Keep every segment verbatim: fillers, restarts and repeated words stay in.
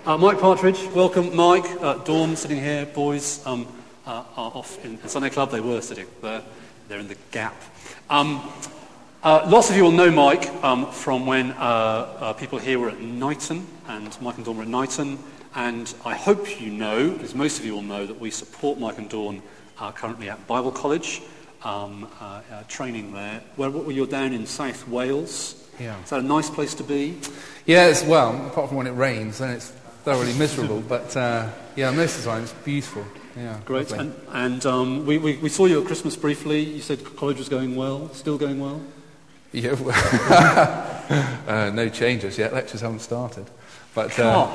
Uh, Mike Partridge, welcome. Mike, uh, Dawn sitting here, boys um, uh, are off in, in Sunday Club. They were sitting there. They're in the gap. Um, uh, lots of you will know Mike um, from when uh, uh, people here were at Knighton, and Mike and Dawn were at Knighton. And I hope you know, as most of you will know, that we support Mike and Dawn uh, currently at Bible College, um, uh, uh, training there. Where, where you're down in South Wales. Yeah. Is that a nice place to be? Yeah, it's, well, apart from when it rains, then it's thoroughly miserable. But uh, yeah, most of the time it's beautiful. Yeah, great. Lovely. And, and um, we, we, we saw you at Christmas briefly. You said college was going well, still going well? Yeah, uh, no changes yet. Lectures haven't started. But uh,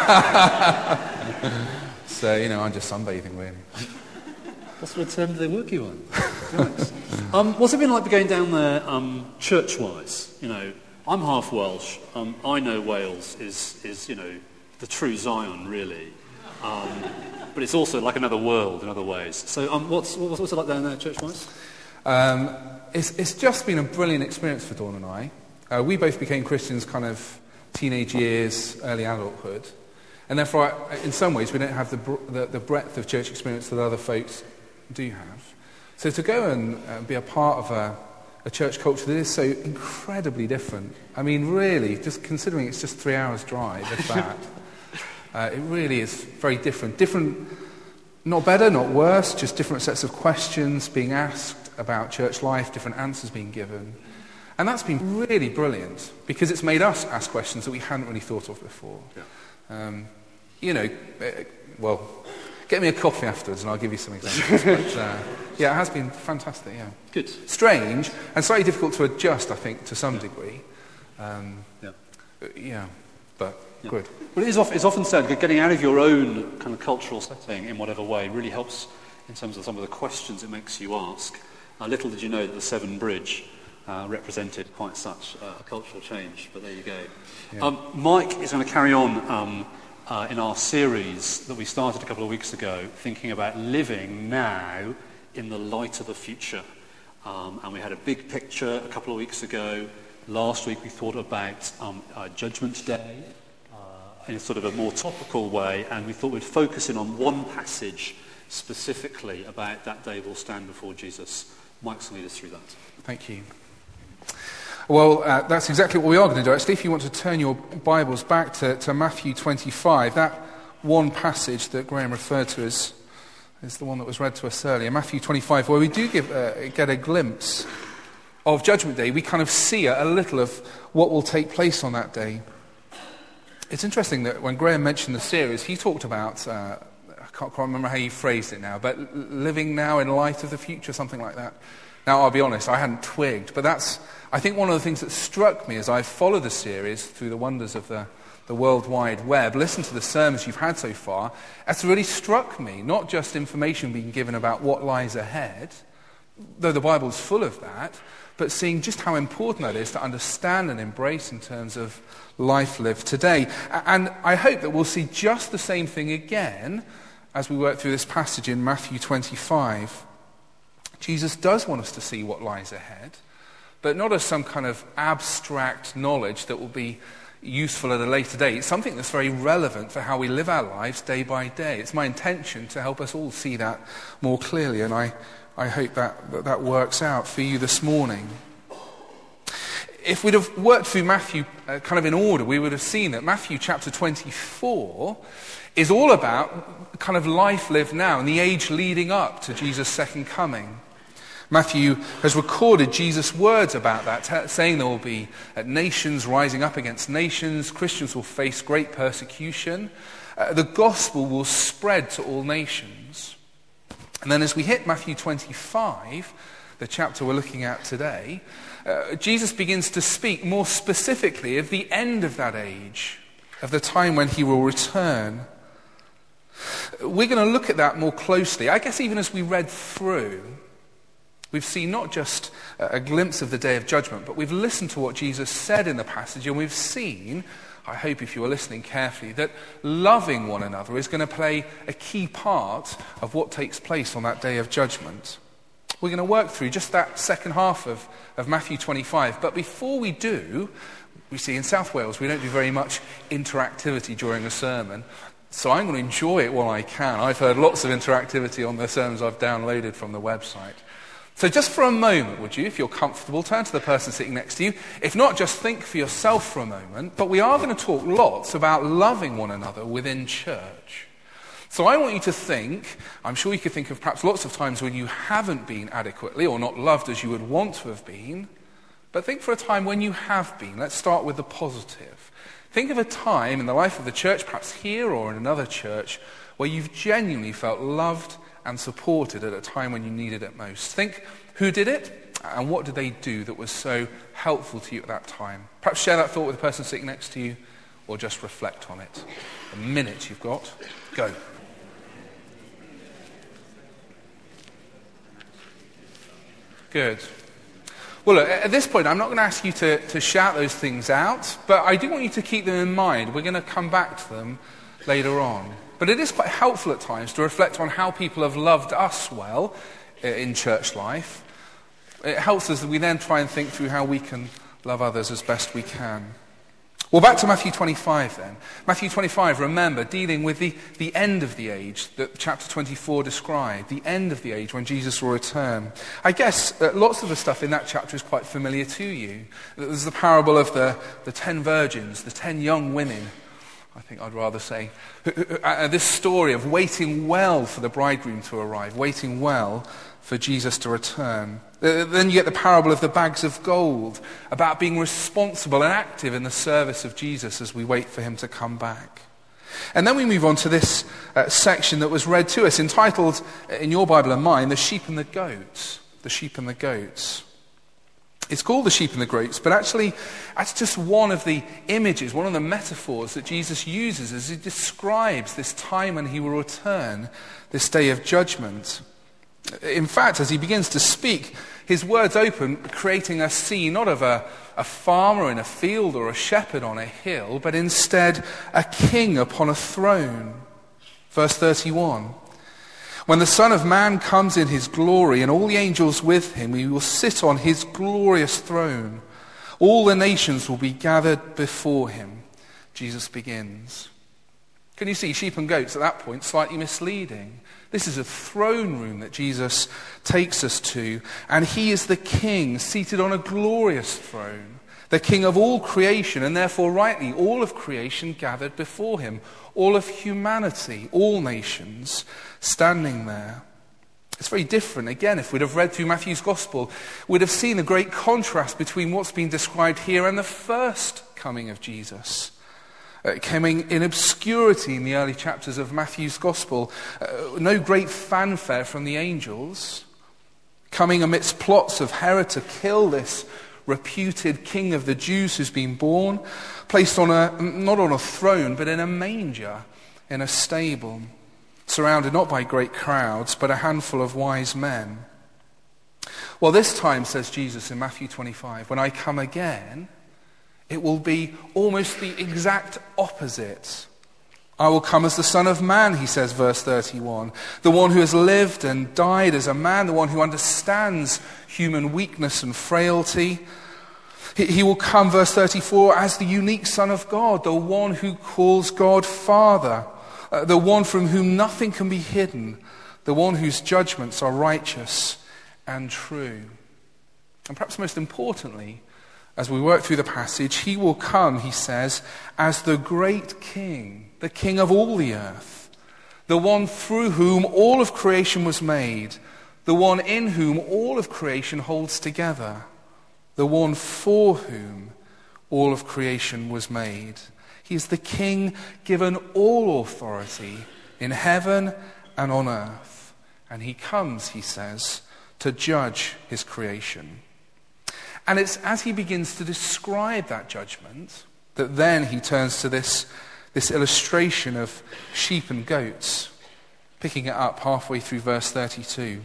so, you know, I'm just sunbathing, really. What sort of term do they work you on? Right. Um, what's it been like going down there um, church-wise? You know, I'm half Welsh. Um, I know Wales is, is, you know, the true Zion, really. Um, but it's also like another world in other ways. So um, what's, what's, what's it like down there church-wise? Um, it's, it's just been a brilliant experience for Dawn and I. Uh, we both became Christians kind of teenage years, early adulthood. And therefore, in some ways, we don't have the, br- the, the breadth of church experience that other folks do have. So to go and uh, be a part of a, a church culture that is so incredibly different, I mean, really, just considering it's just three hours drive, if that, uh, it really is very different. Different, not better, not worse, just different sets of questions being asked about church life, different answers being given. And that's been really brilliant, because it's made us ask questions that we hadn't really thought of before. Yeah. Um, you know, uh, well... Get me a coffee afterwards and I'll give you some examples. But, uh, yeah, it has been fantastic, yeah. Good. Strange and slightly difficult to adjust, I think, to some degree. Um, yeah. Yeah, but yeah. Good. Well, it is often, it's often said that getting out of your own kind of cultural setting in whatever way really helps in terms of some of the questions it makes you ask. Uh, little did you know that the Severn Bridge uh, represented quite such uh, a cultural change, but there you go. Yeah. Um, Mike is going to carry on um, Uh, in our series that we started a couple of weeks ago, thinking about living now in the light of the future. Um, and we had a big picture a couple of weeks ago. Last week we thought about um, uh, Judgment Day uh, in a sort of a more topical way, and we thought we'd focus in on one passage specifically about that day we'll stand before Jesus. Mike's going to lead us through that. Thank you. Well, uh, that's exactly what we are going to do. Actually, if you want to turn your Bibles back to, to Matthew twenty-five, that one passage that Graham referred to as is the one that was read to us earlier, Matthew twenty-five, where we do give, uh, get a glimpse of Judgment Day. We kind of see a, a little of what will take place on that day. It's interesting that when Graham mentioned the series, he talked about, uh, I can't quite remember how he phrased it now, but living now in light of the future, something like that. Now, I'll be honest, I hadn't twigged, but that's, I think, one of the things that struck me as I followed the series through the wonders of the, the World Wide Web, listened to the sermons you've had so far, it's really struck me, not just information being given about what lies ahead, though the Bible's full of that, but seeing just how important that is to understand and embrace in terms of life lived today. And I hope that we'll see just the same thing again as we work through this passage in Matthew twenty-five. Jesus does want us to see what lies ahead, but not as some kind of abstract knowledge that will be useful at a later date. It's something that's very relevant for how we live our lives day by day. It's my intention to help us all see that more clearly, and I, I hope that, that that works out for you this morning. If we'd have worked through Matthew uh, kind of in order, we would have seen that Matthew chapter twenty-four is all about kind of life lived now and the age leading up to Jesus' second coming. Matthew has recorded Jesus' words about that, t- saying there will be uh, nations rising up against nations, Christians will face great persecution, uh, the gospel will spread to all nations. And then as we hit Matthew twenty-five, the chapter we're looking at today, uh, Jesus begins to speak more specifically of the end of that age, of the time when he will return. We're going to look at that more closely. I guess even as we read through, we've seen not just a glimpse of the day of judgment, but we've listened to what Jesus said in the passage, and we've seen, I hope if you were listening carefully, that loving one another is going to play a key part of what takes place on that day of judgment. We're going to work through just that second half of, of Matthew twenty-five. But before we do, we see in South Wales we don't do very much interactivity during a sermon. So I'm going to enjoy it while I can. I've heard lots of interactivity on the sermons I've downloaded from the website. So just for a moment, would you, if you're comfortable, turn to the person sitting next to you. If not, just think for yourself for a moment. But we are going to talk lots about loving one another within church. So I want you to think, I'm sure you could think of perhaps lots of times when you haven't been adequately or not loved as you would want to have been. But think for a time when you have been. Let's start with the positive. Think of a time in the life of the church, perhaps here or in another church, where you've genuinely felt loved and supported at a time when you needed it most. Think who did it and what did they do that was so helpful to you at that time. Perhaps share that thought with the person sitting next to you or just reflect on it. A minute you've got. Go. Good. Well, look, at this point, I'm not going to ask you to, to shout those things out, but I do want you to keep them in mind. We're going to come back to them later on. But it is quite helpful at times to reflect on how people have loved us well in church life. It helps us that we then try and think through how we can love others as best we can. Well, back to Matthew twenty-five then. Matthew twenty-five, remember, dealing with the, the end of the age that chapter twenty-four described, the end of the age when Jesus will return. I guess uh, lots of the stuff in that chapter is quite familiar to you. There's the parable of the, the ten virgins, the ten young women, I think I'd rather say. Uh, this story of waiting well for the bridegroom to arrive, waiting well for Jesus to return. Uh, then you get the parable of the bags of gold, about being responsible and active in the service of Jesus as we wait for him to come back. And then we move on to this uh, section that was read to us, entitled, in your Bible and mine, The Sheep and the Goats. The Sheep and the Goats. It's called The Sheep and the Goats, but actually that's just one of the images, one of the metaphors that Jesus uses as he describes this time when he will return, this day of judgment. In fact, as he begins to speak, his words open, creating a scene not of a, a farmer in a field or a shepherd on a hill, but instead a king upon a throne. Verse thirty-one. When the Son of Man comes in his glory and all the angels with him, he will sit on his glorious throne. All the nations will be gathered before him. Jesus begins. Can you see sheep and goats at that point slightly misleading? This is a throne room that Jesus takes us to, and he is the king seated on a glorious throne, the king of all creation, and therefore rightly all of creation gathered before him, all of humanity, all nations standing there. It's very different. Again, if we'd have read through Matthew's Gospel, we'd have seen the great contrast between what's been described here and the first coming of Jesus. Uh, coming in obscurity in the early chapters of Matthew's Gospel. Uh, no great fanfare from the angels. Coming amidst plots of Herod to kill this reputed king of the Jews who's been born. Placed on a, not on a throne, but in a manger, in a stable. Surrounded not by great crowds, but a handful of wise men. Well, this time, says Jesus in Matthew twenty-five, when I come again, it will be almost the exact opposite. I will come as the Son of Man, he says, verse thirty-one. The one who has lived and died as a man, the one who understands human weakness and frailty. He, he will come, verse thirty-four, as the unique Son of God, the one who calls God Father, uh, the one from whom nothing can be hidden, the one whose judgments are righteous and true. And perhaps most importantly, as we work through the passage, he will come, he says, as the great king, the king of all the earth, the one through whom all of creation was made, the one in whom all of creation holds together, the one for whom all of creation was made. He is the king given all authority in heaven and on earth. And he comes, he says, to judge his creation. And it's as he begins to describe that judgment that then he turns to this, this illustration of sheep and goats, picking it up halfway through verse thirty-two.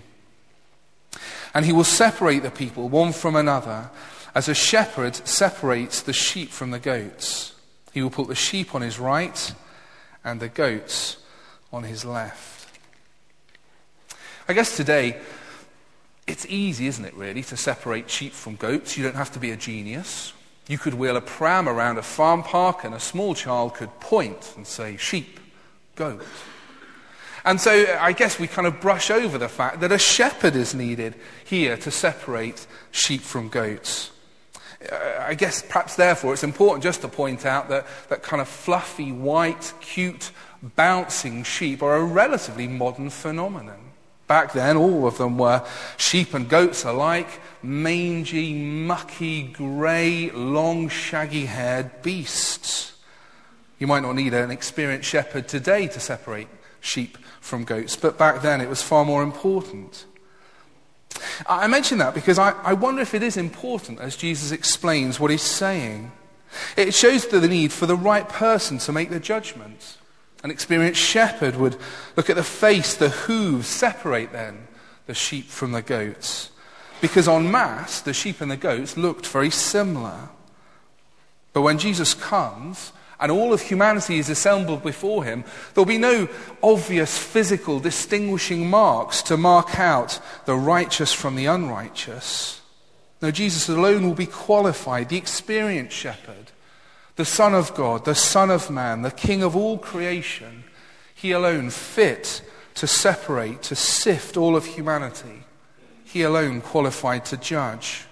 And he will separate the people one from another, as a shepherd separates the sheep from the goats. He will put the sheep on his right and the goats on his left. I guess today, It's easy, isn't it, really, to separate sheep from goats. You don't have to be a genius. You could wheel a pram around a farm park and a small child could point and say, sheep, goat. And so I guess we kind of brush over the fact that a shepherd is needed here to separate sheep from goats. Uh, I guess perhaps therefore it's important just to point out that that kind of fluffy, white, cute, bouncing sheep are a relatively modern phenomenon. Back then, all of them were sheep and goats alike, mangy, mucky, grey, long, shaggy-haired beasts. You might not need an experienced shepherd today to separate sheep from goats, but back then it was far more important. I mention that because I, I wonder if it is important as Jesus explains what he's saying. It shows the need for the right person to make the judgment. An experienced shepherd would look at the face, the hooves, separate then the sheep from the goats. Because en masse, the sheep and the goats looked very similar. But when Jesus comes and all of humanity is assembled before him, there'll be no obvious physical distinguishing marks to mark out the righteous from the unrighteous. No, Jesus alone will be qualified, the experienced shepherd, the Son of God, the Son of Man, the King of all creation. He alone fit to separate, to sift all of humanity. He alone qualified to judge.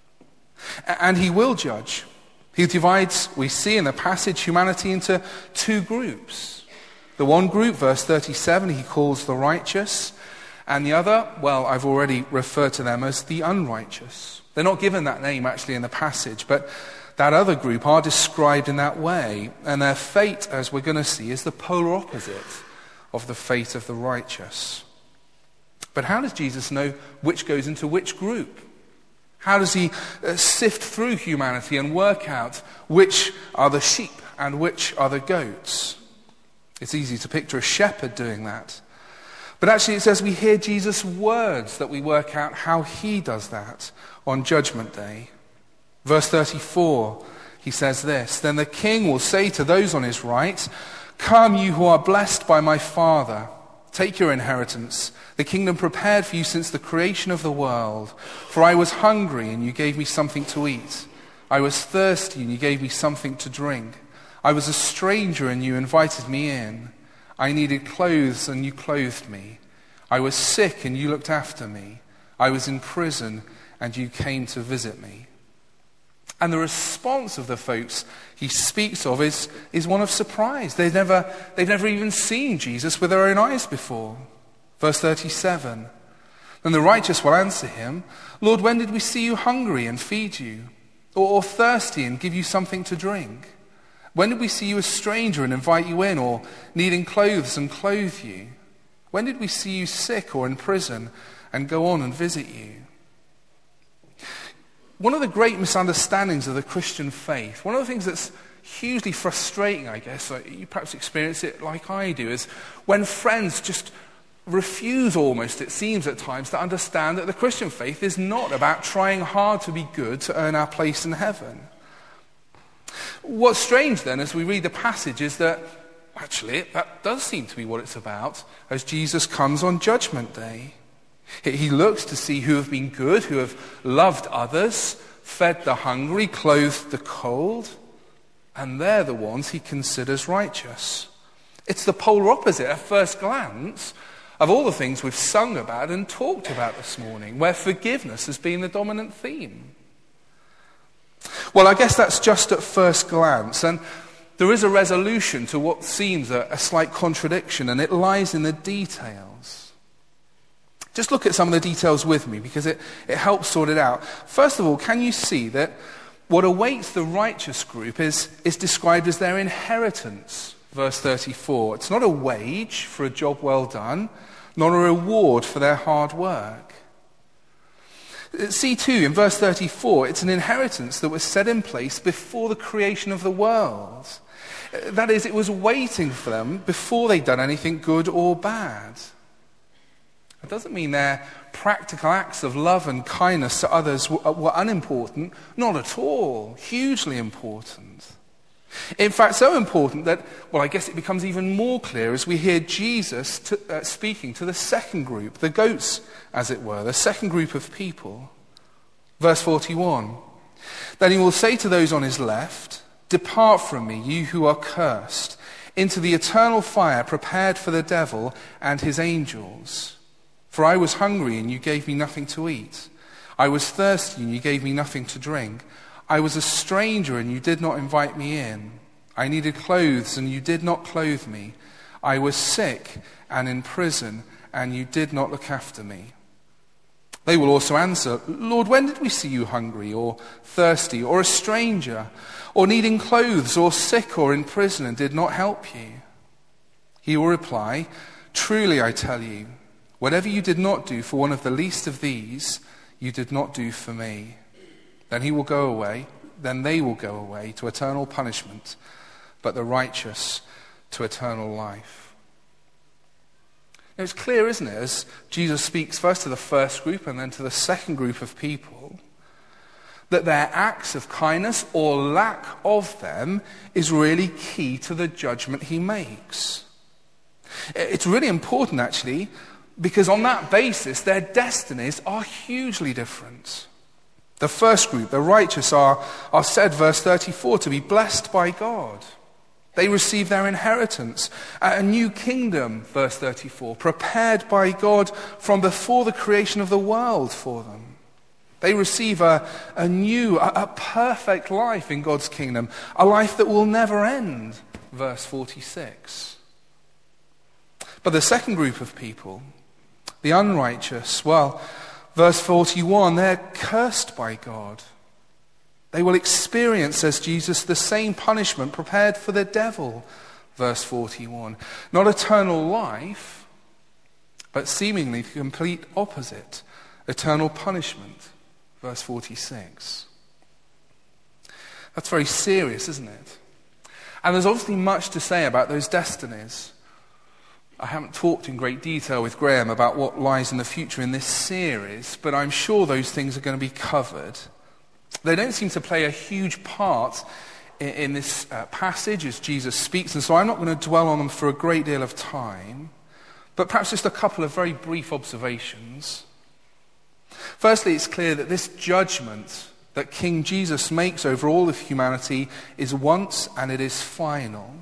And he will judge. He divides, we see in the passage, humanity into two groups. The one group, verse thirty-seven, he calls the righteous. And the other, well, I've already referred to them as the unrighteous. They're not given that name actually in the passage, but that other group are described in that way. And their fate, as we're going to see, is the polar opposite of the fate of the righteous. But how does Jesus know which goes into which group? How does he uh, sift through humanity and work out which are the sheep and which are the goats? It's easy to picture a shepherd doing that. But actually it's as we hear Jesus' words that we work out how he does that on Judgment Day. Verse thirty-four, he says this, "Then the king will say to those on his right, 'Come, you who are blessed by my Father. Take your inheritance, the kingdom prepared for you since the creation of the world. For I was hungry, and you gave me something to eat. I was thirsty, and you gave me something to drink. I was a stranger, and you invited me in. I needed clothes, and you clothed me. I was sick, and you looked after me. I was in prison, and you came to visit me.'" And the response of the folks he speaks of is, is one of surprise. They've never, they've never even seen Jesus with their own eyes before. Verse thirty-seven, "Then the righteous will answer him, 'Lord, when did we see you hungry and feed you? Or, or thirsty and give you something to drink? When did we see you a stranger and invite you in, or needing clothes and clothe you? When did we see you sick or in prison and go on and visit you?'" One of the great misunderstandings of the Christian faith, one of the things that's hugely frustrating, I guess, like you perhaps experience it like I do, is when friends just refuse almost, it seems at times, to understand that the Christian faith is not about trying hard to be good to earn our place in heaven. What's strange then, as we read the passage, is that actually that does seem to be what it's about as Jesus comes on Judgment Day. He looks to see who have been good, who have loved others, fed the hungry, clothed the cold, and they're the ones he considers righteous. It's the polar opposite at first glance of all the things we've sung about and talked about this morning, where forgiveness has been the dominant theme. Well, I guess that's just at first glance, and there is a resolution to what seems a, a slight contradiction, and it lies in the details. Just look at some of the details with me, because it, it helps sort it out. First of all, can you see that what awaits the righteous group is, is described as their inheritance? Verse thirty-four. It's not a wage for a job well done, not a reward for their hard work. See too, in verse thirty-four, it's an inheritance that was set in place before the creation of the world. That is, it was waiting for them before they'd done anything good or bad. It doesn't mean their practical acts of love and kindness to others were, were unimportant. Not at all. Hugely important. In fact, so important that, well, I guess it becomes even more clear as we hear Jesus to, uh, speaking to the second group, the goats, as it were, the second group of people. Verse forty-one, then he will say to those on his left, depart from me, you who are cursed, into the eternal fire prepared for the devil and his angels. For I was hungry, and you gave me nothing to eat. I was thirsty, and you gave me nothing to drink. I was a stranger, and you did not invite me in. I needed clothes, and you did not clothe me. I was sick and in prison, and you did not look after me. They will also answer, Lord, when did we see you hungry or thirsty or a stranger or needing clothes or sick or in prison and did not help you? He will reply, truly I tell you, whatever you did not do for one of the least of these, you did not do for me. Then he will go away, then they will go away to eternal punishment, but the righteous to eternal life. Now it's clear, isn't it, as Jesus speaks first to the first group and then to the second group of people, that their acts of kindness or lack of them is really key to the judgment he makes. It's really important, actually, because on that basis, their destinies are hugely different. The first group, the righteous, are, are said, verse thirty-four, to be blessed by God. They receive their inheritance, a new kingdom, verse thirty-four, prepared by God from before the creation of the world for them. They receive a, a new, a, a perfect life in God's kingdom, a life that will never end, verse forty-six. But the second group of people, the unrighteous, well, verse forty-one, they're cursed by God. They will experience, says Jesus, the same punishment prepared for the devil, verse forty-one. Not eternal life, but seemingly the complete opposite, eternal punishment, verse forty-six. That's very serious, isn't it? And there's obviously much to say about those destinies. I haven't talked in great detail with Graham about what lies in the future in this series, but I'm sure those things are going to be covered. They don't seem to play a huge part in, in this uh, passage as Jesus speaks, and so I'm not going to dwell on them for a great deal of time, but perhaps just a couple of very brief observations. Firstly, it's clear that this judgment that King Jesus makes over all of humanity is once and it is final.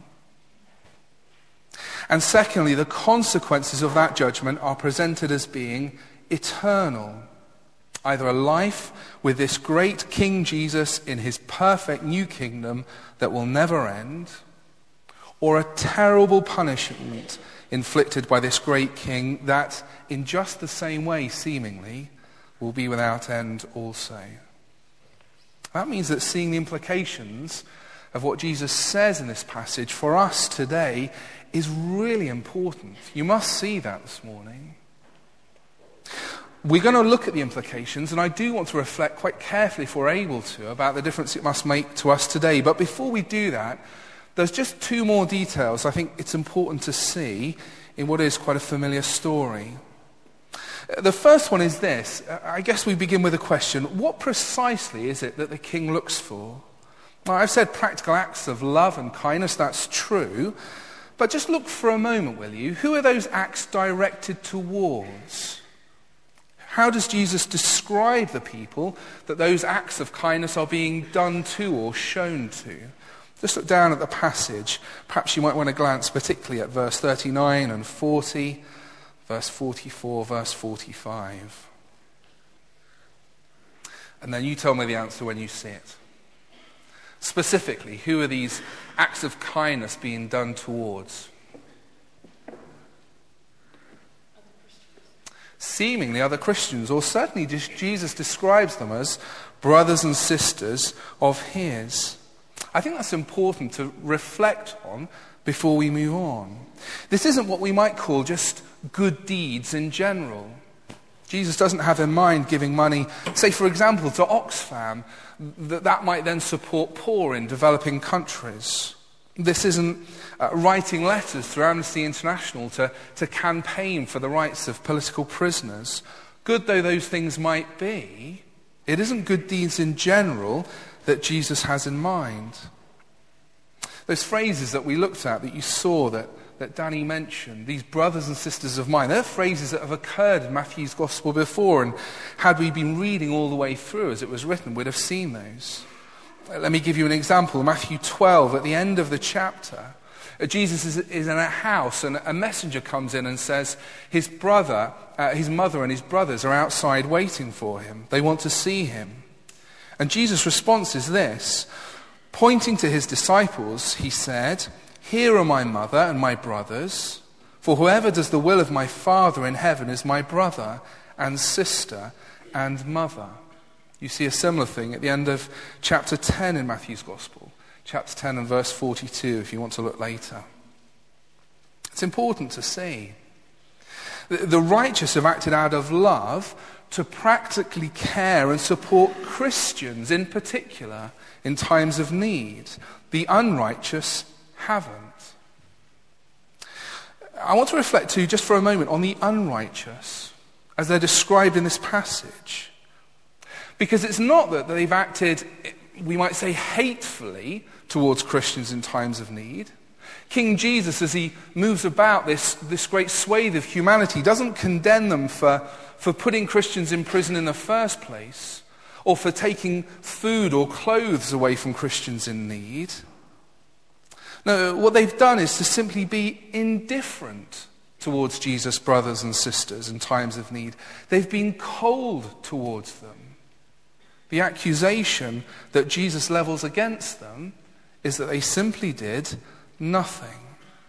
And secondly, the consequences of that judgment are presented as being eternal. Either a life with this great King Jesus in his perfect new kingdom that will never end, or a terrible punishment inflicted by this great King that, in just the same way, seemingly, will be without end also. That means that seeing the implications of what Jesus says in this passage for us today is really important. You must see that this morning. We're going to look at the implications, and I do want to reflect quite carefully, if we're able to, about the difference it must make to us today. But before we do that, there's just two more details I think it's important to see in what is quite a familiar story. The first one is this. I guess we begin with a question. What precisely is it that the king looks for? Now, I've said practical acts of love and kindness, that's true. But just look for a moment, will you? Who are those acts directed towards? How does Jesus describe the people that those acts of kindness are being done to or shown to? Just look down at the passage. Perhaps you might want to glance particularly at verse thirty-nine and forty, verse forty-four, verse forty-five. And then you tell me the answer when you see it. Specifically, who are these acts of kindness being done towards? Seemingly other Christians, or certainly Jesus describes them as brothers and sisters of his. I think that's important to reflect on before we move on. This isn't what we might call just good deeds in general. Jesus doesn't have in mind giving money, say for example, to Oxfam, that that might then support poor in developing countries. This isn't uh, writing letters through Amnesty International to, to campaign for the rights of political prisoners. Good though those things might be, it isn't good deeds in general that Jesus has in mind. Those phrases that we looked at, that you saw, that, that Danny mentioned, these brothers and sisters of mine, they're phrases that have occurred in Matthew's Gospel before, and had we been reading all the way through as it was written, we'd have seen those. Let me give you an example. Matthew twelve, at the end of the chapter, Jesus is, is in a house, and a messenger comes in and says his brother, uh, his mother and his brothers are outside waiting for him. They want to see him. And Jesus' response is this. Pointing to his disciples, he said, "Here are my mother and my brothers, for whoever does the will of my Father in heaven is my brother and sister and mother." You see a similar thing at the end of chapter ten in Matthew's Gospel. Chapter ten and verse forty-two, if you want to look later. It's important to see. The righteous have acted out of love to practically care and support Christians in particular in times of need. The unrighteous haven't. I want to reflect too, just for a moment, on the unrighteous as they're described in this passage. Because it's not that they've acted, we might say, hatefully towards Christians in times of need. King Jesus, as he moves about this, this great swathe of humanity, doesn't condemn them for, for putting Christians in prison in the first place, or for taking food or clothes away from Christians in need. No, what they've done is to simply be indifferent towards Jesus' brothers and sisters in times of need. They've been cold towards them. The accusation that Jesus levels against them is that they simply did nothing.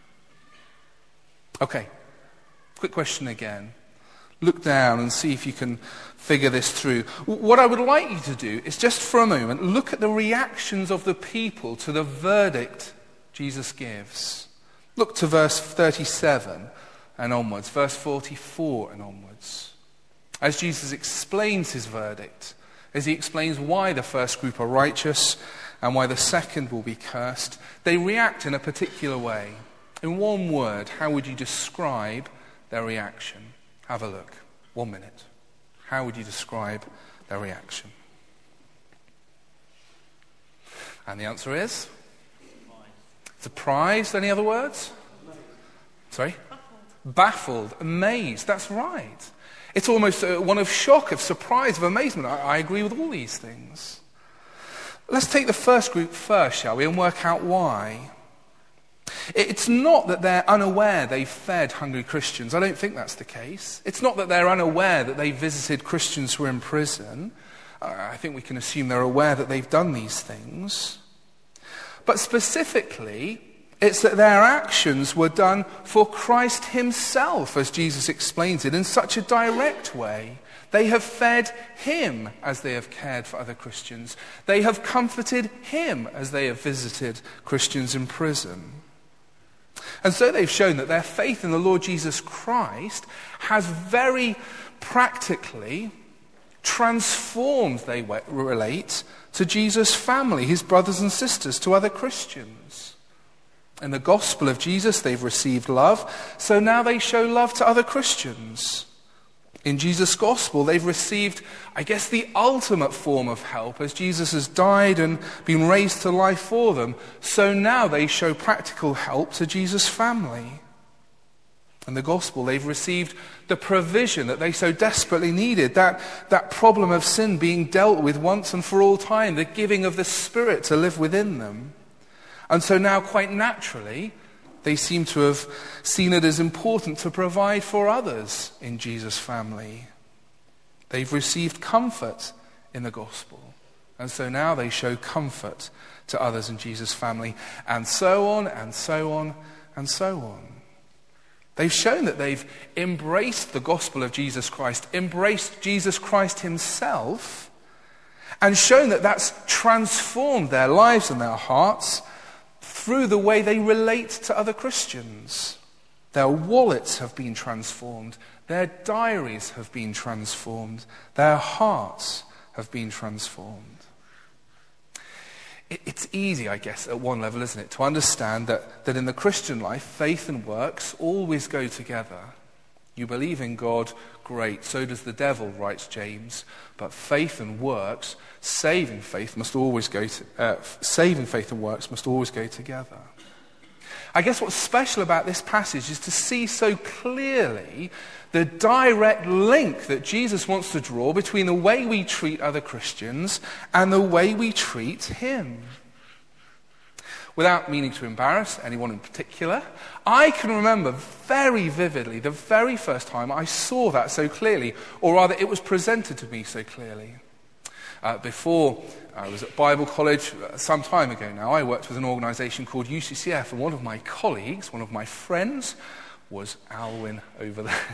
Okay, quick question again. Look down and see if you can figure this through. What I would like you to do is just for a moment look at the reactions of the people to the verdict Jesus gives. Look to verse thirty-seven and onwards, verse forty-four and onwards. As Jesus explains his verdict, as he explains why the first group are righteous and why the second will be cursed, they react in a particular way. In one word, how would you describe their reaction? Have a look. One minute. How would you describe their reaction? And the answer is? Surprised. Any other words? Sorry? Baffled. Amazed. That's right. It's almost uh, one of shock, of surprise, of amazement. I, I agree with all these things. Let's take the first group first, shall we, and work out why. It's not that they're unaware they've fed hungry Christians. I don't think that's the case. It's not that they're unaware that they visited Christians who are in prison. I think we can assume they're aware that they've done these things. But specifically, it's that their actions were done for Christ himself, as Jesus explains it, in such a direct way. They have fed him as they have cared for other Christians. They have comforted him as they have visited Christians in prison. And so they've shown that their faith in the Lord Jesus Christ has very practically transformed, they relate, to Jesus' family, his brothers and sisters, to other Christians. In the gospel of Jesus, they've received love, so now they show love to other Christians. In Jesus' gospel, they've received, I guess, the ultimate form of help as Jesus has died and been raised to life for them. So now they show practical help to Jesus' family. In the gospel, they've received the provision that they so desperately needed, that, that problem of sin being dealt with once and for all time, the giving of the Spirit to live within them. And so now, quite naturally, they seem to have seen it as important to provide for others in Jesus' family. They've received comfort in the gospel. And so now they show comfort to others in Jesus' family. And so on, and so on, and so on. They've shown that they've embraced the gospel of Jesus Christ, embraced Jesus Christ himself, and shown that that's transformed their lives and their hearts through the way they relate to other Christians. Their wallets have been transformed. Their diaries have been transformed. Their hearts have been transformed. It's easy, I guess, at one level, isn't it, to understand that, that in the Christian life, faith and works always go together. You believe in God, great. So does the devil, writes James. But faith and works, saving faith must always go to, uh, saving faith and works must always go together. I guess what's special about this passage is to see so clearly the direct link that Jesus wants to draw between the way we treat other Christians and the way we treat him. Without meaning to embarrass anyone in particular, I can remember very vividly the very first time I saw that so clearly, or rather it was presented to me so clearly. Uh, before I was at Bible college, uh, some time ago now, I worked with an organisation called U C C F, and one of my colleagues, one of my friends, was Alwyn over there.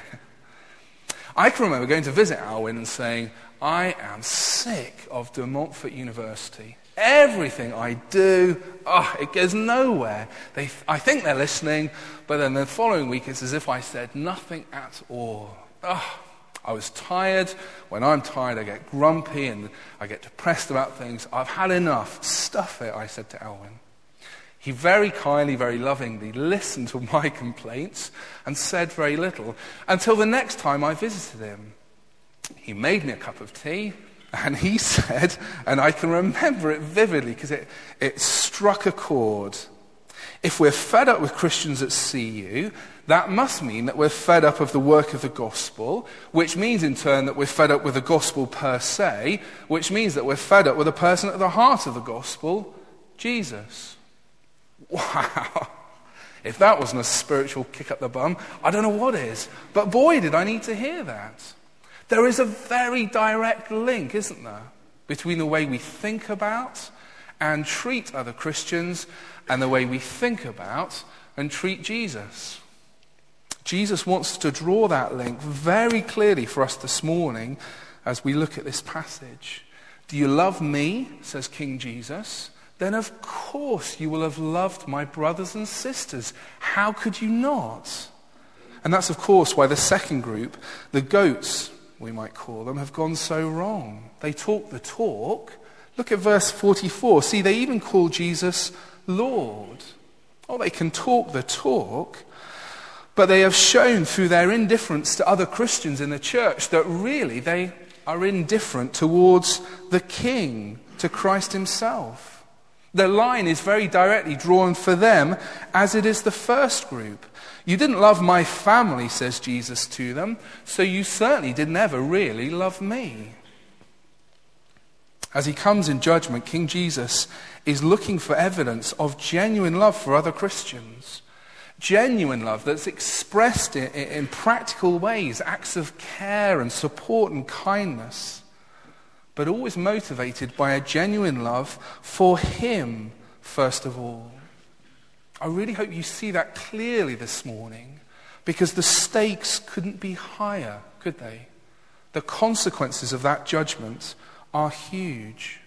I can remember going to visit Alwyn and saying, I am sick of De Montfort University. Everything I do, oh, it goes nowhere. They, I think they're listening, but then the following week it's as if I said nothing at all. Oh, I was tired. When I'm tired, I get grumpy and I get depressed about things. I've had enough. Stuff it, I said to Alwyn. He very kindly, very lovingly listened to my complaints and said very little until the next time I visited him. He made me a cup of tea. And he said, and I can remember it vividly because it, it struck a chord. If we're fed up with Christians at C U, that must mean that we're fed up of the work of the gospel, which means in turn that we're fed up with the gospel per se, which means that we're fed up with the person at the heart of the gospel, Jesus. Wow. If that wasn't a spiritual kick up the bum, I don't know what is. But boy, did I need to hear that. There is a very direct link, isn't there, between the way we think about and treat other Christians and the way we think about and treat Jesus. Jesus wants to draw that link very clearly for us this morning as we look at this passage. Do you love me, says King Jesus? Then of course you will have loved my brothers and sisters. How could you not? And that's of course why the second group, the goats, we might call them, have gone so wrong. They talk the talk. Look at verse forty-four. See, they even call Jesus Lord. Oh, they can talk the talk, but they have shown through their indifference to other Christians in the church that really they are indifferent towards the King, to Christ himself. The line is very directly drawn for them, as it is the first group. You didn't love my family, says Jesus to them, so you certainly didn't ever really love me. As he comes in judgment, King Jesus is looking for evidence of genuine love for other Christians. Genuine love that's expressed in, in practical ways, acts of care and support and kindness, but always motivated by a genuine love for him, first of all. I really hope you see that clearly this morning, because the stakes couldn't be higher, could they? The consequences of that judgment are huge.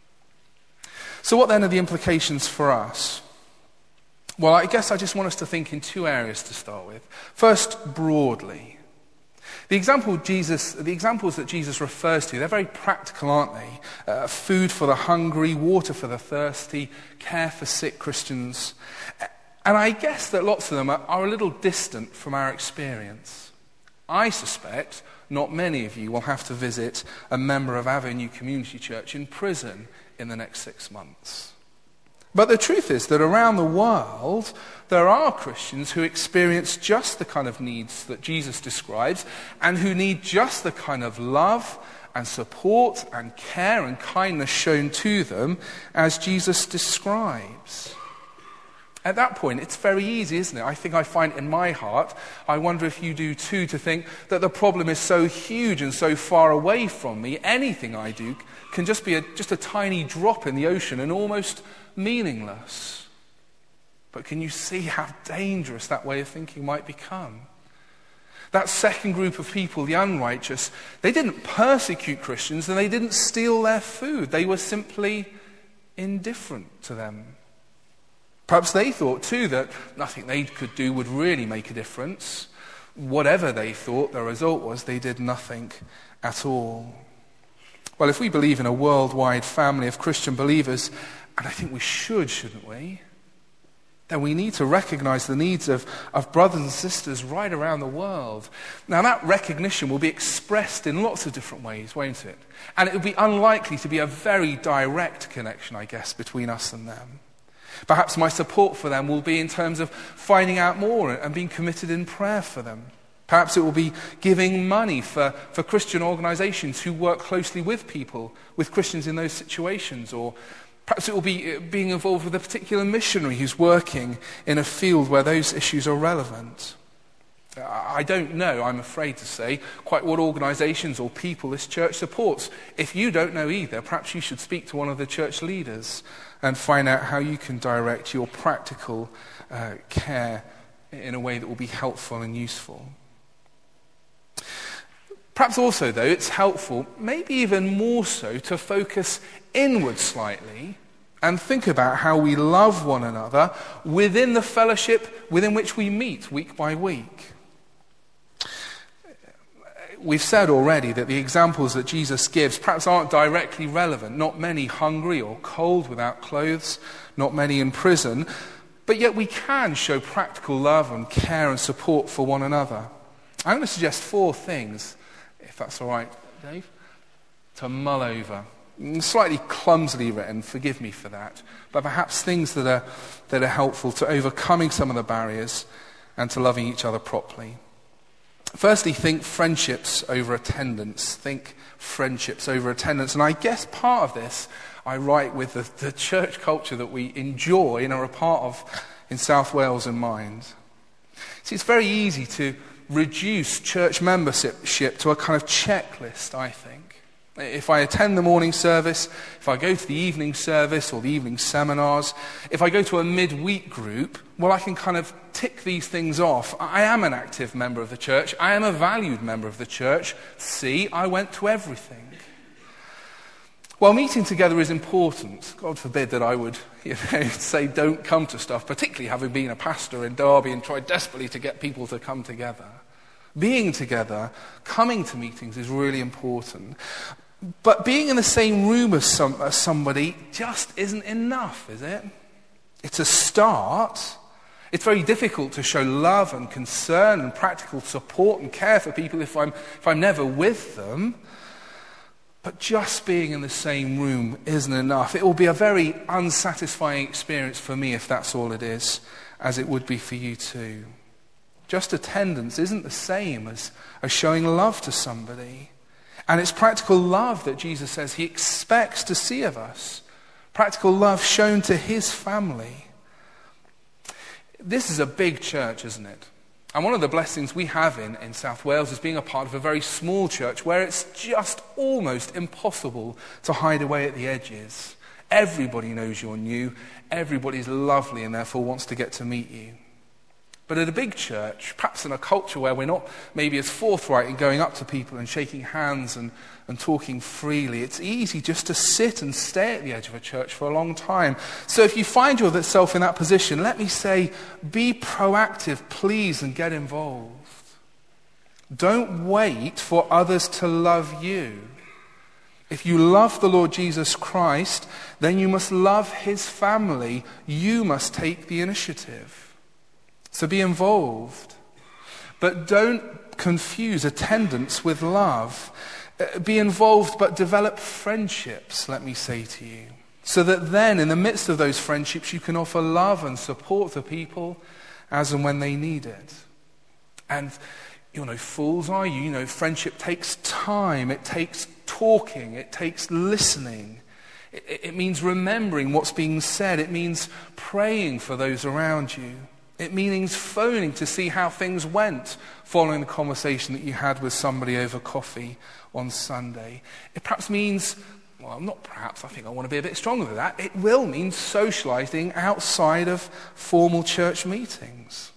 So what then are the implications for us? Well, I guess I just want us to think in two areas to start with. First, broadly. The example Jesus, the examples that Jesus refers to, they're very practical, aren't they? Uh, food for the hungry, water for the thirsty, care for sick Christians. And I guess that lots of them are, are a little distant from our experience. I suspect not many of you will have to visit a member of Avenue Community Church in prison in the next six months. But the truth is that around the world, there are Christians who experience just the kind of needs that Jesus describes and who need just the kind of love and support and care and kindness shown to them as Jesus describes. At that point, it's very easy, isn't it? I think I find in my heart, I wonder if you do too, to think that the problem is so huge and so far away from me, anything I do can just be a, just a tiny drop in the ocean and almost meaningless. But can you see how dangerous that way of thinking might become? That second group of people, the unrighteous, they didn't persecute Christians and they didn't steal their food. They were simply indifferent to them. Perhaps they thought too that nothing they could do would really make a difference. Whatever they thought, the result was they did nothing at all. Well, if we believe in a worldwide family of Christian believers, and I think we should, shouldn't we? then we need to recognize the needs of, of brothers and sisters right around the world. Now, that recognition will be expressed in lots of different ways, won't it? And it will be unlikely to be a very direct connection, I guess, between us and them. Perhaps my support for them will be in terms of finding out more and being committed in prayer for them. Perhaps it will be giving money for, for Christian organizations who work closely with people, with Christians in those situations, or perhaps it will be being involved with a particular missionary who's working in a field where those issues are relevant. I don't know, I'm afraid to say, quite what organizations or people this church supports. If you don't know either, perhaps you should speak to one of the church leaders and find out how you can direct your practical uh, care in a way that will be helpful and useful. Perhaps also, though, it's helpful, maybe even more so, to focus inward slightly and think about how we love one another within the fellowship within which we meet week by week. We've said already that the examples that Jesus gives perhaps aren't directly relevant. Not many hungry or cold without clothes, not many in prison, but yet we can show practical love and care and support for one another. I'm going to suggest four things, if that's all right, Dave, to mull over. Slightly clumsily written, forgive me for that, but perhaps things that are that are helpful to overcoming some of the barriers and to loving each other properly. Firstly, think friendships over attendance. Think friendships over attendance. And I guess part of this I write with the, the church culture that we enjoy and are a part of in South Wales in mind. See, it's very easy to reduce church membership to a kind of checklist, I think. If I attend the morning service, if I go to the evening service or the evening seminars, if I go to a midweek group, well, I can kind of tick these things off. I am an active member of the church. I am a valued member of the church. See, I went to everything. Well, meeting together is important. God forbid that I would you know, say don't come to stuff, particularly having been a pastor in Derby and tried desperately to get people to come together. Being together, coming to meetings is really important. But being in the same room as, some, as somebody just isn't enough, is it? It's a start. It's very difficult to show love and concern and practical support and care for people if I'm, if I'm never with them. But just being in the same room isn't enough. It will be a very unsatisfying experience for me if that's all it is, as it would be for you too. Just attendance isn't the same as, as showing love to somebody. And it's practical love that Jesus says he expects to see of us. Practical love shown to his family. This is a big church, isn't it? And one of the blessings we have in, in South Wales is being a part of a very small church where it's just almost impossible to hide away at the edges. Everybody knows you're new. Everybody's lovely and therefore wants to get to meet you. But at a big church, perhaps in a culture where we're not maybe as forthright in going up to people and shaking hands and, and talking freely, it's easy just to sit and stay at the edge of a church for a long time. So if you find yourself in that position, let me say, be proactive, please, and get involved. Don't wait for others to love you. If you love the Lord Jesus Christ, then you must love his family. You must take the initiative. So be involved. But don't confuse attendance with love. Be involved, but develop friendships, let me say to you. So that then, in the midst of those friendships, you can offer love and support to people as and when they need it. And, you know, fools are you. You know, friendship takes time. It takes talking. It takes listening. It, it means remembering what's being said. It means praying for those around you. It means phoning to see how things went following the conversation that you had with somebody over coffee on Sunday. It perhaps means, well, not perhaps, I think I want to be a bit stronger than that. It will mean socializing outside of formal church meetings.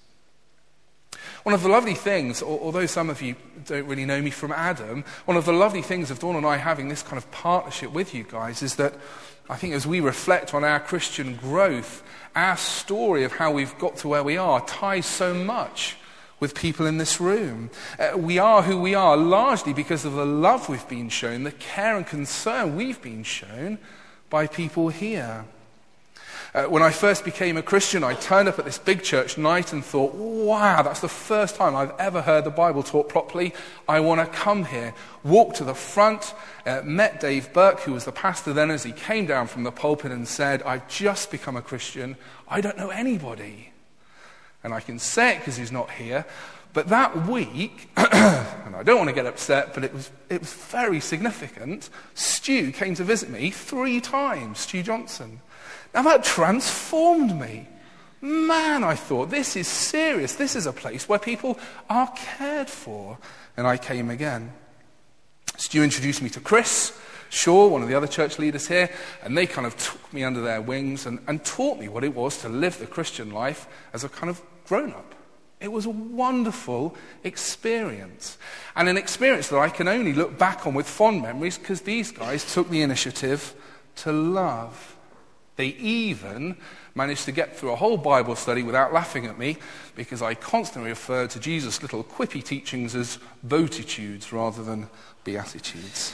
One of the lovely things, although some of you don't really know me from Adam, one of the lovely things of Dawn and I having this kind of partnership with you guys is that I think as we reflect on our Christian growth, our story of how we've got to where we are ties so much with people in this room. Uh, we are who we are largely because of the love we've been shown, the care and concern we've been shown by people here. Uh, when I first became a Christian, I turned up at this big church night and thought, wow, that's the first time I've ever heard the Bible taught properly. I want to come here. Walked to the front, uh, met Dave Burke, who was the pastor then, as he came down from the pulpit and said, I've just become a Christian. I don't know anybody. And I can say it because he's not here. But that week, and I don't want to get upset, but it was it was very significant, Stu came to visit me three times, Stu Johnson. Now that transformed me. Man, I thought, this is serious. This is a place where people are cared for. And I came again. Stu introduced me to Chris Shaw, one of the other church leaders here, and they kind of took me under their wings and, and taught me what it was to live the Christian life as a kind of grown-up. It was a wonderful experience, and an experience that I can only look back on with fond memories because these guys took the initiative to love. They even managed to get through a whole Bible study without laughing at me because I constantly referred to Jesus' little quippy teachings as beatitudes rather than beatitudes.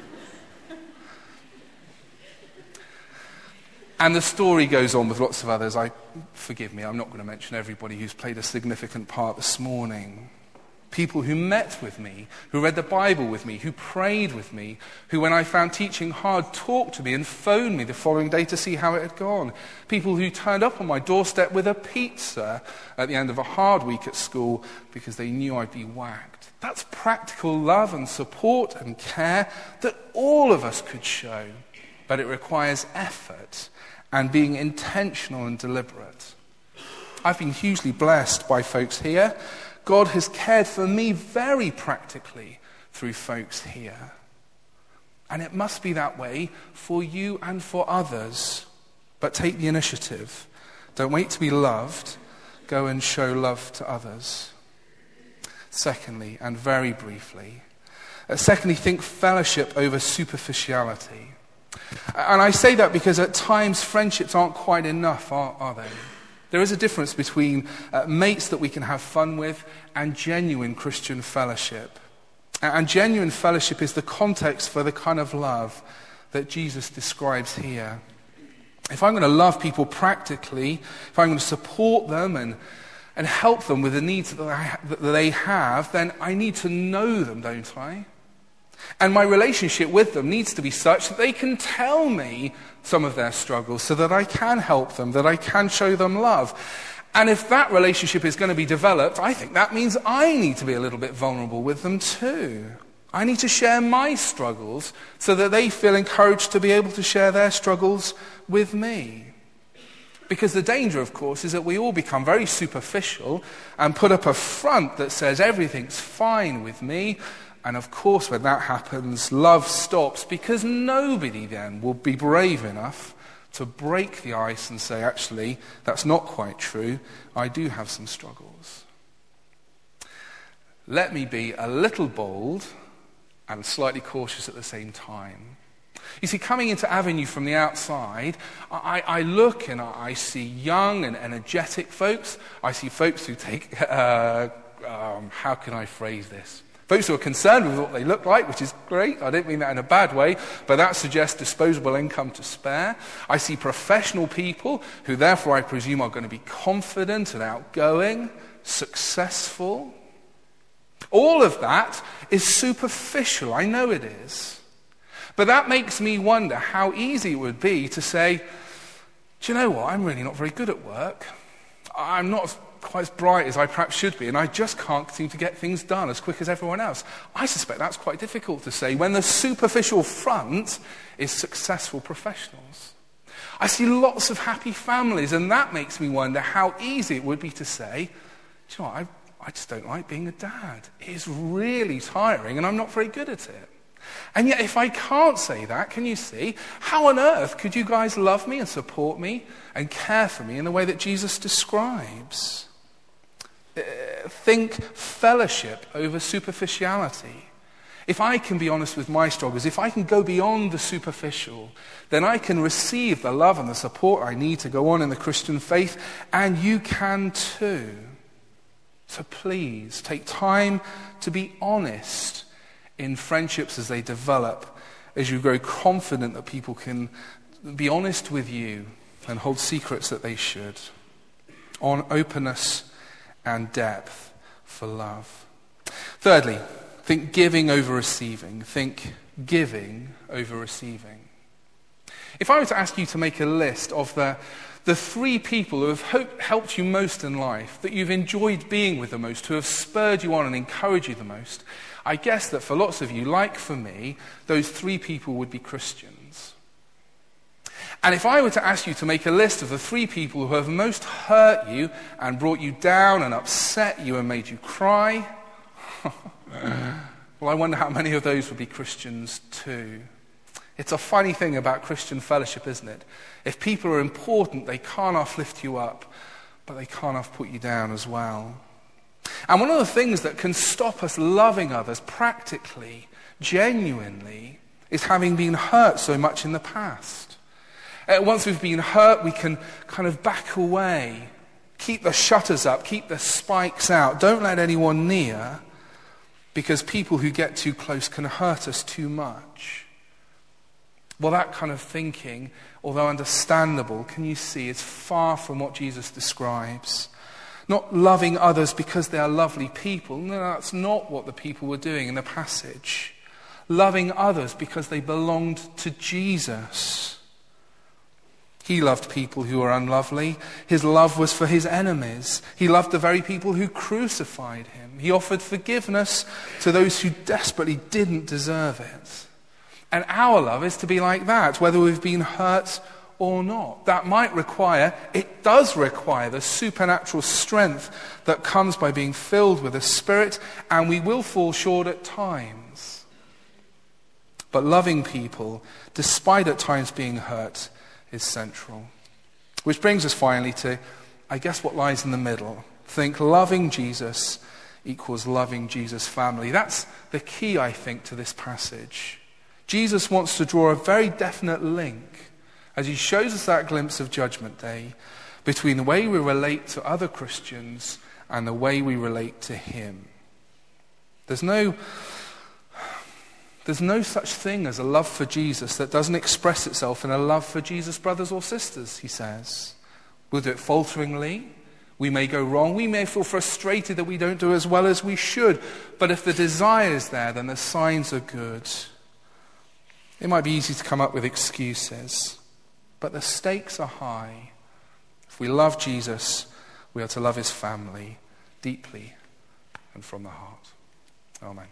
And the story goes on with lots of others. I forgive me, I'm not going to mention everybody who's played a significant part this morning. People who met with me, who read the Bible with me, who prayed with me, who, when I found teaching hard, talked to me and phoned me the following day to see how it had gone. People who turned up on my doorstep with a pizza at the end of a hard week at school because they knew I'd be whacked. That's practical love and support and care that all of us could show, but it requires effort and being intentional and deliberate. I've been hugely blessed by folks here. God has cared for me very practically through folks here. And it must be that way for you and for others. But take the initiative. Don't wait to be loved. Go and show love to others. Secondly, and very briefly, uh, secondly, think fellowship over superficiality. And I say that because at times friendships aren't quite enough, are, are they? There is a difference between uh, mates that we can have fun with and genuine Christian fellowship. And genuine fellowship is the context for the kind of love that Jesus describes here. If I'm going to love people practically, if I'm going to support them and, and help them with the needs that, I, that they have, then I need to know them, don't I? And my relationship with them needs to be such that they can tell me some of their struggles so that I can help them, that I can show them love. And if that relationship is going to be developed, I think that means I need to be a little bit vulnerable with them too. I need to share my struggles so that they feel encouraged to be able to share their struggles with me. Because the danger, of course, is that we all become very superficial and put up a front that says everything's fine with me. And of course, when that happens, love stops because nobody then will be brave enough to break the ice and say, actually, that's not quite true. I do have some struggles. Let me be a little bold and slightly cautious at the same time. You see, coming into Avenue from the outside, I, I look and I see young and energetic folks. I see folks who take, uh, um, how can I phrase this? Folks who are concerned with what they look like, which is great. I don't mean that in a bad way, but that suggests disposable income to spare. I see professional people who therefore I presume are going to be confident and outgoing, successful. All of that is superficial. I know it is. But that makes me wonder how easy it would be to say, do you know what? I'm really not very good at work. I'm not quite as bright as I perhaps should be, and I just can't seem to get things done as quick as everyone else. I suspect that's quite difficult to say when the superficial front is successful professionals. I see lots of happy families, and that makes me wonder how easy it would be to say, do you know what, I, I just don't like being a dad. It is really tiring, and I'm not very good at it. And yet, if I can't say that, can you see, how on earth could you guys love me and support me and care for me in the way that Jesus describes? Uh, think fellowship over superficiality. If I can be honest with my struggles, if I can go beyond the superficial, then I can receive the love and the support I need to go on in the Christian faith, and you can too. So please, take time to be honest in friendships as they develop, as you grow confident that people can be honest with you and hold secrets that they should. On openness and depth for love. Thirdly, think giving over receiving. Think giving over receiving. If I were to ask you to make a list of the, the three people who have hope, helped you most in life, that you've enjoyed being with the most, who have spurred you on and encouraged you the most, I guess that for lots of you, like for me, those three people would be Christians. And if I were to ask you to make a list of the three people who have most hurt you and brought you down and upset you and made you cry, well, I wonder how many of those would be Christians too. It's a funny thing about Christian fellowship, isn't it? If people are important, they can't half lift you up, but they can't half put you down as well. And one of the things that can stop us loving others practically, genuinely, is having been hurt so much in the past. Uh, once we've been hurt, we can kind of back away, keep the shutters up, keep the spikes out, don't let anyone near, because people who get too close can hurt us too much. Well, that kind of thinking, although understandable, can you see, is far from what Jesus describes. Not loving others because they are lovely people. No, that's not what the people were doing in the passage. Loving others because they belonged to Jesus. He loved people who were unlovely. His love was for his enemies. He loved the very people who crucified him. He offered forgiveness to those who desperately didn't deserve it. And our love is to be like that, whether we've been hurt or not. That might require, it does require, the supernatural strength that comes by being filled with the Spirit, and we will fall short at times. But loving people, despite at times being hurt, is central. Which brings us finally to, I guess, what lies in the middle. Think loving Jesus equals loving Jesus' family. That's the key, I think, to this passage. Jesus wants to draw a very definite link, as he shows us that glimpse of Judgment Day, between the way we relate to other Christians and the way we relate to him. There's no, there's no such thing as a love for Jesus that doesn't express itself in a love for Jesus' brothers or sisters, he says. We'll do it falteringly. We may go wrong. We may feel frustrated that we don't do as well as we should. But if the desire is there, then the signs are good. It might be easy to come up with excuses, but the stakes are high. If we love Jesus, we are to love his family deeply and from the heart. Amen.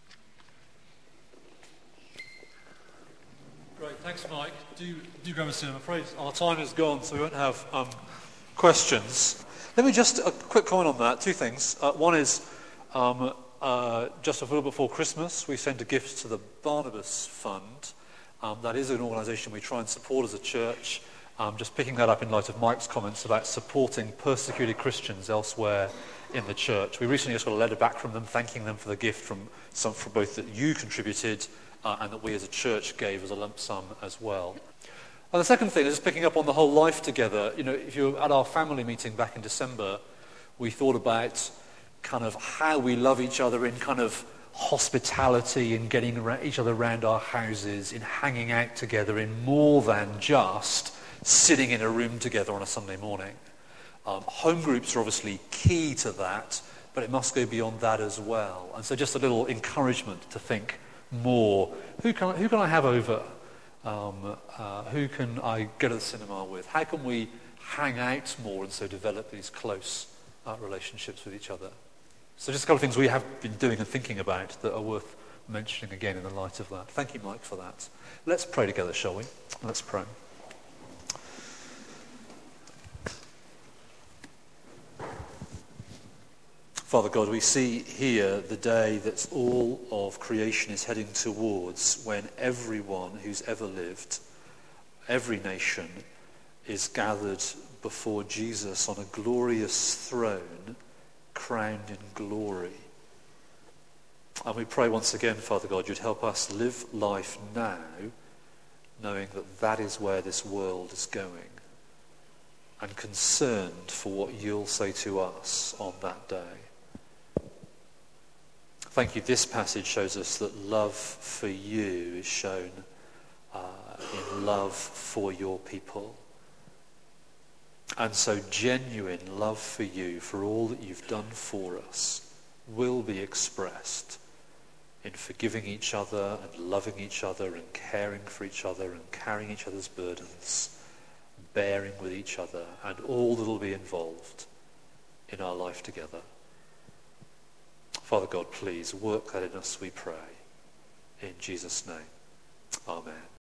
Great, thanks, Mike. Do do go and see. I'm afraid our time is gone, so we won't have um, questions. Let me just a quick comment on that. Two things. Uh, one is um, uh, just a little before Christmas, we sent a gift to the Barnabas Fund. Um, that is an organisation we try and support as a church. Um, just picking that up in light of Mike's comments about supporting persecuted Christians elsewhere in the church. We recently just got a letter back from them thanking them for the gift from some, from both that you contributed uh, and that we as a church gave as a lump sum as well. And the second thing is just picking up on the whole life together. You know, if you were at our family meeting back in December, we thought about kind of how we love each other in kind of hospitality, in getting each other around our houses, in hanging out together, in more than just sitting in a room together on a Sunday morning. Um, home groups are obviously key to that, but it must go beyond that as well. And so just a little encouragement to think more. Who can I, who can I have over? Um, uh, who can I go to the cinema with? How can we hang out more and so develop these close uh, relationships with each other? So just a couple of things we have been doing and thinking about that are worth mentioning again in the light of that. Thank you, Mike, for that. Let's pray together, shall we? Let's pray. Father God, we see here the day that all of creation is heading towards, when everyone who's ever lived, every nation, is gathered before Jesus on a glorious throne, crowned in glory. And we pray once again, Father God, you'd help us live life now, knowing that that is where this world is going, and concerned for what you'll say to us on that day. Thank you. This passage shows us that love for you is shown uh, in love for your people. And so genuine love for you, for all that you've done for us, will be expressed in forgiving each other and loving each other and caring for each other and carrying each other's burdens, bearing with each other, and all that will be involved in our life together. Father God, please work that in us, we pray. In Jesus' name, amen.